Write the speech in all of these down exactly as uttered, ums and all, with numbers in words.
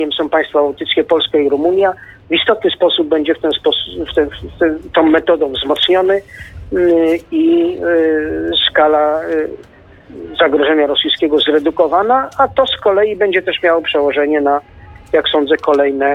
są państwa bałtyckie, Polska i Rumunia. W istotny sposób będzie w ten sposób, w ten, w ten, tą metodą wzmocniony i skala zagrożenia rosyjskiego zredukowana, a to z kolei będzie też miało przełożenie na, jak sądzę, kolejne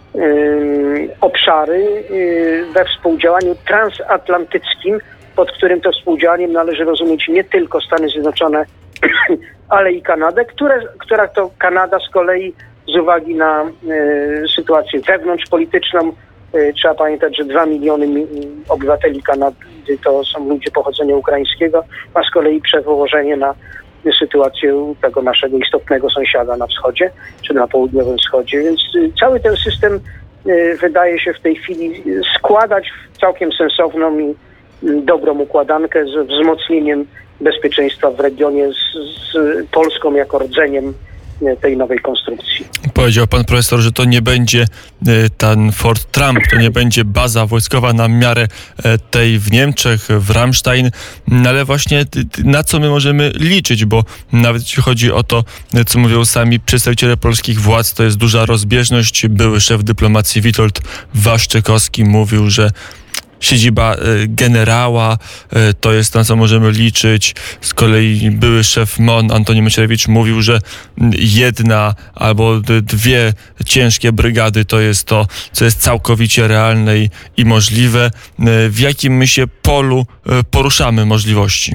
obszary we współdziałaniu transatlantyckim, pod którym to współdziałaniem należy rozumieć nie tylko Stany Zjednoczone, ale i Kanadę, które, która to Kanada z kolei z uwagi na e, sytuację wewnątrzpolityczną, e, trzeba pamiętać, że dwa miliony mi, obywateli Kanady to są ludzie pochodzenia ukraińskiego, ma z kolei przełożenie na sytuację tego naszego istotnego sąsiada na wschodzie, czy na południowym wschodzie, więc e, cały ten system e, wydaje się w tej chwili składać w całkiem sensowną i dobrą układankę z wzmocnieniem bezpieczeństwa w regionie z, z Polską jako rdzeniem tej nowej konstrukcji. Powiedział pan profesor, że to nie będzie ten Fort Trump, to nie będzie baza wojskowa na miarę tej w Niemczech, w Ramstein, ale właśnie na co my możemy liczyć, bo nawet jeśli chodzi o to, co mówią sami przedstawiciele polskich władz, to jest duża rozbieżność. Były szef dyplomacji Witold Waszczykowski mówił, że siedziba generała to jest na co możemy liczyć. Z kolei były szef M O N Antoni Macierewicz mówił, że jedna albo dwie ciężkie brygady to jest to, co jest całkowicie realne i, i możliwe. W jakim my się polu poruszamy możliwości?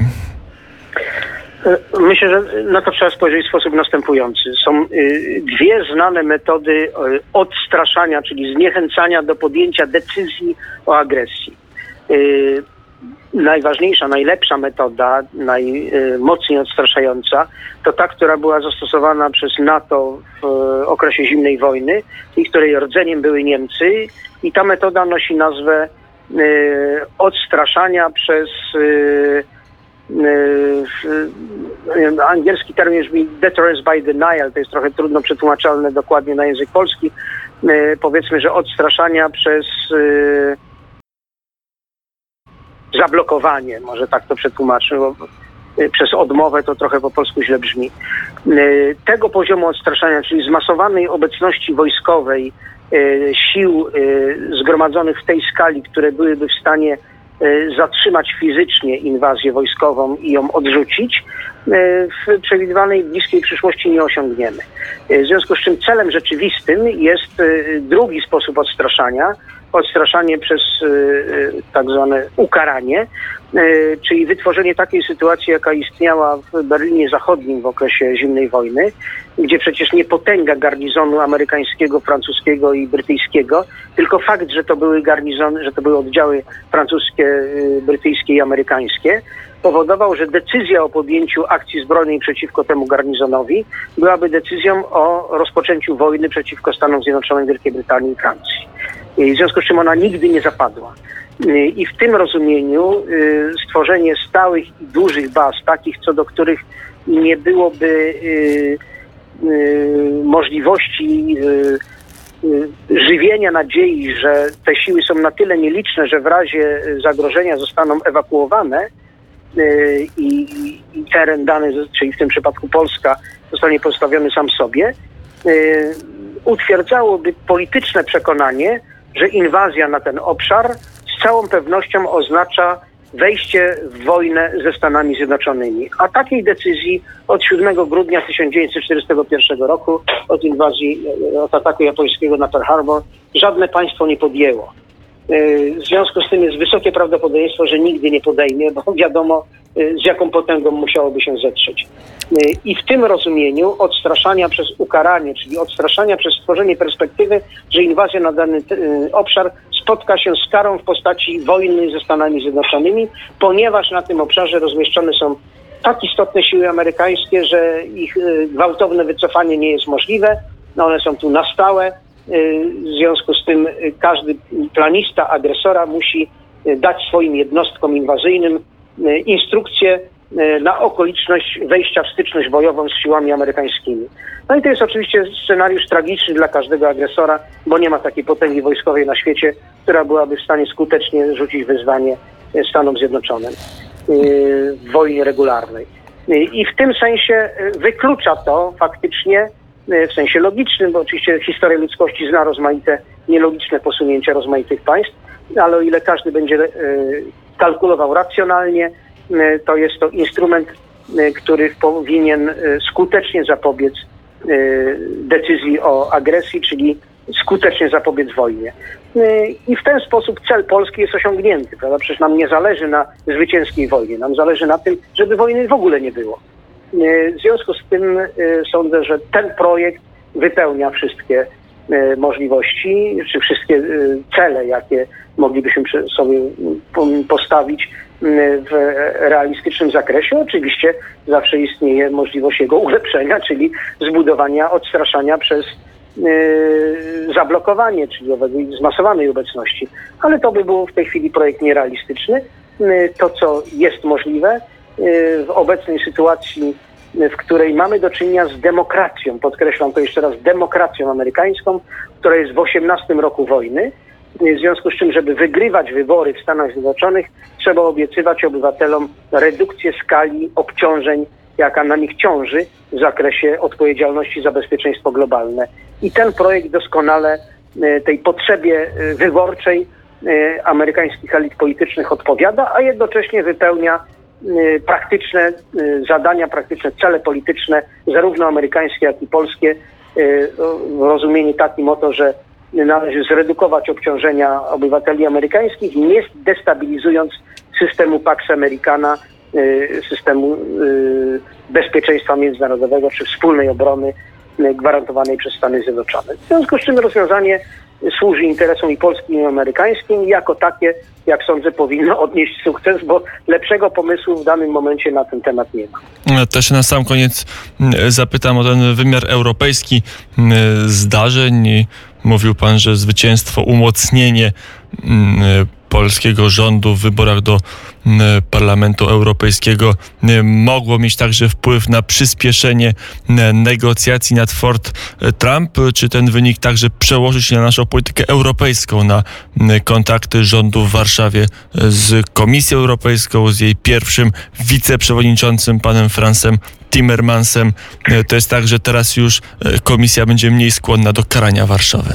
Myślę, że na to trzeba spojrzeć w sposób następujący. Są dwie znane metody odstraszania, czyli zniechęcania do podjęcia decyzji o agresji. Najważniejsza, najlepsza metoda, najmocniej odstraszająca, to ta, która była zastosowana przez NATO w okresie zimnej wojny i której rdzeniem były Niemcy. I ta metoda nosi nazwę odstraszania przez angielski termin brzmi deterrence by denial, to jest trochę trudno przetłumaczalne dokładnie na język polski. Powiedzmy, że odstraszania przez zablokowanie, może tak to przetłumaczę, bo przez odmowę to trochę po polsku źle brzmi. Tego poziomu odstraszania, czyli zmasowanej obecności wojskowej sił zgromadzonych w tej skali, które byłyby w stanie zatrzymać fizycznie inwazję wojskową i ją odrzucić, w przewidywanej bliskiej przyszłości nie osiągniemy. W związku z czym celem rzeczywistym jest drugi sposób odstraszania, odstraszanie przez tak zwane ukaranie, czyli wytworzenie takiej sytuacji, jaka istniała w Berlinie Zachodnim w okresie zimnej wojny, gdzie przecież nie potęga garnizonu amerykańskiego, francuskiego i brytyjskiego, tylko fakt, że to były garnizony, że to były oddziały francuskie, brytyjskie i amerykańskie, powodował, że decyzja o podjęciu akcji zbrojnej przeciwko temu garnizonowi byłaby decyzją o rozpoczęciu wojny przeciwko Stanom Zjednoczonym, Wielkiej Brytanii i Francji. W związku z czym ona nigdy nie zapadła. I w tym rozumieniu stworzenie stałych i dużych baz, takich co do których nie byłoby możliwości żywienia nadziei, że te siły są na tyle nieliczne, że w razie zagrożenia zostaną ewakuowane i, i teren dany, czyli w tym przypadku Polska, zostanie pozostawiony sam sobie, utwierdzałoby polityczne przekonanie, że inwazja na ten obszar z całą pewnością oznacza wejście w wojnę ze Stanami Zjednoczonymi. A takiej decyzji od siódmego grudnia tysiąc dziewięćset czterdziestego pierwszego roku, od inwazji, od ataku japońskiego na Pearl Harbor, żadne państwo nie podjęło. W związku z tym jest wysokie prawdopodobieństwo, że nigdy nie podejmie, bo wiadomo, z jaką potęgą musiałoby się zetrzeć. I w tym rozumieniu odstraszania przez ukaranie, czyli odstraszania przez stworzenie perspektywy, że inwazja na dany obszar spotka się z karą w postaci wojny ze Stanami Zjednoczonymi, ponieważ na tym obszarze rozmieszczone są tak istotne siły amerykańskie, że ich gwałtowne wycofanie nie jest możliwe. No one są tu na stałe. W związku z tym każdy planista agresora musi dać swoim jednostkom inwazyjnym instrukcje na okoliczność wejścia w styczność bojową z siłami amerykańskimi. No i to jest oczywiście scenariusz tragiczny dla każdego agresora, bo nie ma takiej potęgi wojskowej na świecie, która byłaby w stanie skutecznie rzucić wyzwanie Stanom Zjednoczonym w wojnie regularnej. I w tym sensie wyklucza to faktycznie w sensie logicznym, bo oczywiście historia ludzkości zna rozmaite nielogiczne posunięcia rozmaitych państw, ale o ile każdy będzie kalkulował racjonalnie, to jest to instrument, który powinien skutecznie zapobiec decyzji o agresji, czyli skutecznie zapobiec wojnie. I w ten sposób cel Polski jest osiągnięty, prawda? Przecież nam nie zależy na zwycięskiej wojnie, nam zależy na tym, żeby wojny w ogóle nie było. W związku z tym sądzę, że ten projekt wypełnia wszystkie możliwości, czy wszystkie cele, jakie moglibyśmy sobie postawić w realistycznym zakresie. Oczywiście zawsze istnieje możliwość jego ulepszenia, czyli zbudowania odstraszania przez zablokowanie, czyli zmasowanej obecności. Ale to by był w tej chwili projekt nierealistyczny. To, co jest możliwe w obecnej sytuacji, w której mamy do czynienia z demokracją, podkreślam to jeszcze raz, demokracją amerykańską, która jest w osiemnastym roku wojny. W związku z czym, żeby wygrywać wybory w Stanach Zjednoczonych, trzeba obiecywać obywatelom redukcję skali obciążeń, jaka na nich ciąży w zakresie odpowiedzialności za bezpieczeństwo globalne. I ten projekt doskonale tej potrzebie wyborczej amerykańskich elit politycznych odpowiada, a jednocześnie wypełnia praktyczne zadania, praktyczne cele polityczne, zarówno amerykańskie, jak i polskie, w rozumieniu takim oto, że należy zredukować obciążenia obywateli amerykańskich, nie destabilizując systemu Pax Americana, systemu bezpieczeństwa międzynarodowego czy wspólnej obrony gwarantowanej przez Stany Zjednoczone. W związku z czym rozwiązanie służy interesom i polskim, i amerykańskim, i jako takie, jak sądzę, powinno odnieść sukces, bo lepszego pomysłu w danym momencie na ten temat nie ma. Też na sam koniec zapytam o ten wymiar europejski zdarzeń. Mówił pan, że zwycięstwo, umocnienie polskiego rządu w wyborach do Parlamentu Europejskiego mogło mieć także wpływ na przyspieszenie negocjacji nad Fort Trump. Czy ten wynik także przełoży się na naszą politykę europejską, na kontakty rządu w Warszawie z Komisją Europejską, z jej pierwszym wiceprzewodniczącym, panem Fransem Timmermansem? To jest tak, że teraz już Komisja będzie mniej skłonna do karania Warszawy.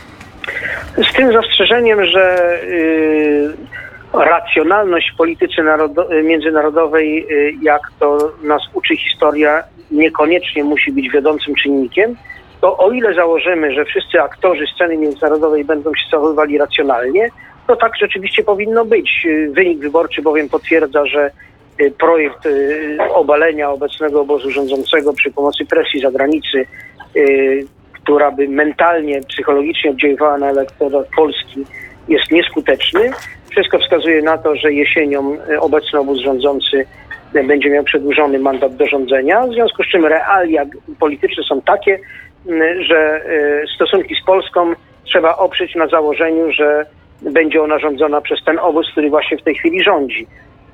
Z tym zastrzeżeniem, że yy, racjonalność w polityce narodo- międzynarodowej, yy, jak to nas uczy historia, niekoniecznie musi być wiodącym czynnikiem, to o ile założymy, że wszyscy aktorzy sceny międzynarodowej będą się zachowywali racjonalnie, to tak rzeczywiście powinno być. Wynik wyborczy bowiem potwierdza, że projekt yy, obalenia obecnego obozu rządzącego przy pomocy presji zagranicy, yy, która by mentalnie, psychologicznie oddziaływała na elektorat Polski, jest nieskuteczny. Wszystko wskazuje na to, że jesienią obecny obóz rządzący będzie miał przedłużony mandat do rządzenia, w związku z czym realia polityczne są takie, że stosunki z Polską trzeba oprzeć na założeniu, że będzie ona rządzona przez ten obóz, który właśnie w tej chwili rządzi.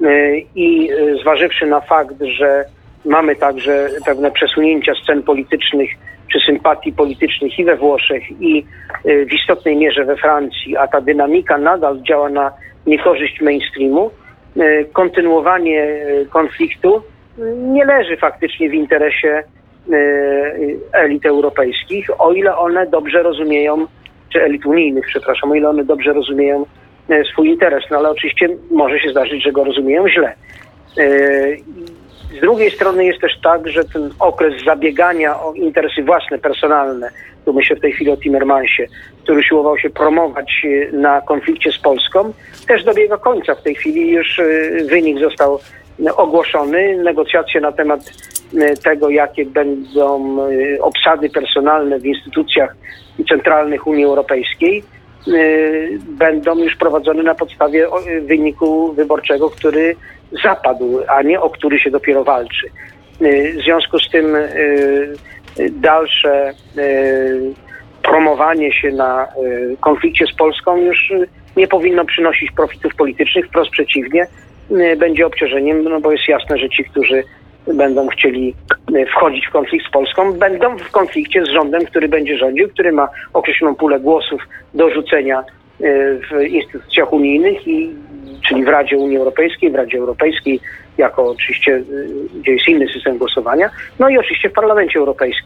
I zważywszy na fakt, że mamy także pewne przesunięcia scen politycznych czy sympatii politycznych i we Włoszech, i w istotnej mierze we Francji, a ta dynamika nadal działa na niekorzyść mainstreamu, kontynuowanie konfliktu nie leży faktycznie w interesie elit europejskich, o ile one dobrze rozumieją, czy elit unijnych, przepraszam, o ile one dobrze rozumieją swój interes. No ale oczywiście może się zdarzyć, że go rozumieją źle. Z drugiej strony jest też tak, że ten okres zabiegania o interesy własne, personalne, tu myślę w tej chwili o Timmermansie, który siłował się promować na konflikcie z Polską, też dobiega końca. W tej chwili już wynik został ogłoszony. Negocjacje na temat tego, jakie będą obsady personalne w instytucjach centralnych Unii Europejskiej, będą już prowadzone na podstawie wyniku wyborczego, który zapadł, a nie o który się dopiero walczy. W związku z tym dalsze promowanie się na konflikcie z Polską już nie powinno przynosić profitów politycznych, wprost przeciwnie, będzie obciążeniem, no bo jest jasne, że ci, którzy będą chcieli wchodzić w konflikt z Polską, będą w konflikcie z rządem, który będzie rządził, który ma określoną pulę głosów do rzucenia w instytucjach unijnych, i, czyli w Radzie Unii Europejskiej, w Radzie Europejskiej, jako oczywiście, gdzie jest inny system głosowania, no i oczywiście w Parlamencie Europejskim.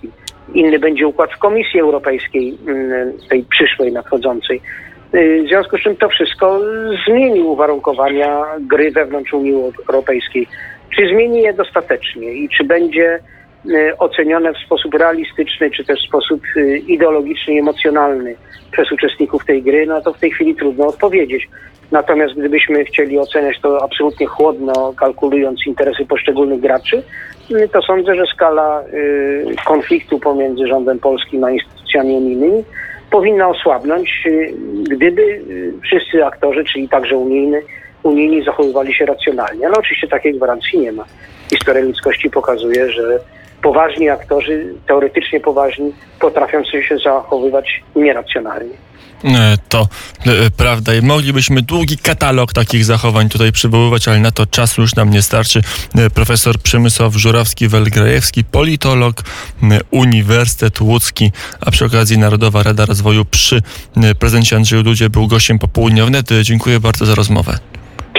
inny będzie układ w Komisji Europejskiej, tej przyszłej, nadchodzącej. W związku z czym to wszystko zmieni uwarunkowania gry wewnątrz Unii Europejskiej. Czy zmieni je dostatecznie i czy będzie ocenione w sposób realistyczny, czy też w sposób ideologiczny i emocjonalny przez uczestników tej gry, no to w tej chwili trudno odpowiedzieć. Natomiast gdybyśmy chcieli oceniać to absolutnie chłodno, kalkulując interesy poszczególnych graczy, to sądzę, że skala konfliktu pomiędzy rządem polskim a instytucjami unijnymi powinna osłabnąć, gdyby wszyscy aktorzy, czyli także unijny, unijni zachowywali się racjonalnie. Ale oczywiście takiej gwarancji nie ma. Historia ludzkości pokazuje, że poważni aktorzy, teoretycznie poważni, potrafią się zachowywać nieracjonalnie. To prawda i moglibyśmy długi katalog takich zachowań tutaj przywoływać, ale na to czasu już nam nie starczy. Profesor Przemysław Żurawski-Welgrajewski, politolog, Uniwersytet Łódzki, a przy okazji Narodowa Rada Rozwoju przy prezydencie Andrzeju Dudzie był gościem popołudniowy. Dziękuję bardzo za rozmowę.